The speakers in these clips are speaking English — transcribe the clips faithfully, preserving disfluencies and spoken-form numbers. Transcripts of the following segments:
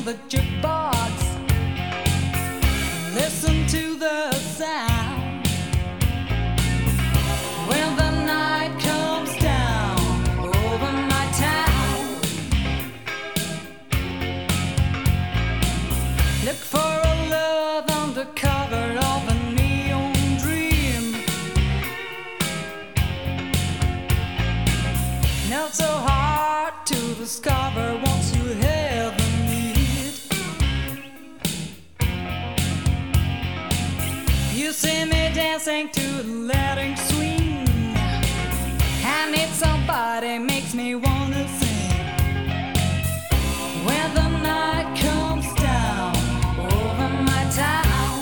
the jukebox. Listen to the sound when the night comes down over my town. Look for a love under cover of a neon dream. Not so hard to discover once you have the need. You see me dancing to the Latin swing. I need somebody makes me wanna sing. When the night comes down over my town,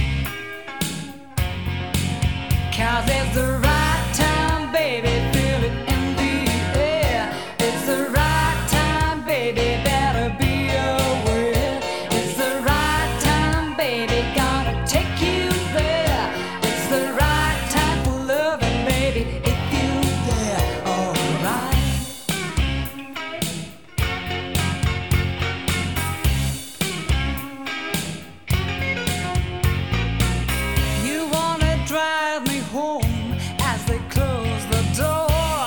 'cause it's the right time, baby, feel it in the air. It's the right time, baby, better be aware. It's the right time, baby, gonna take you there. It's the right time for loving, baby, if you dare. Alright. You wanna drive me home as they close the door.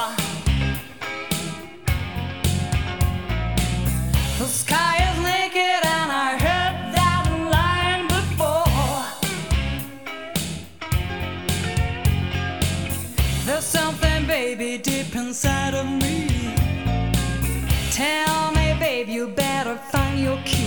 The sky is naked and I heard that line before. There's something, baby, deep inside of me. Tell me, babe, you better find your key.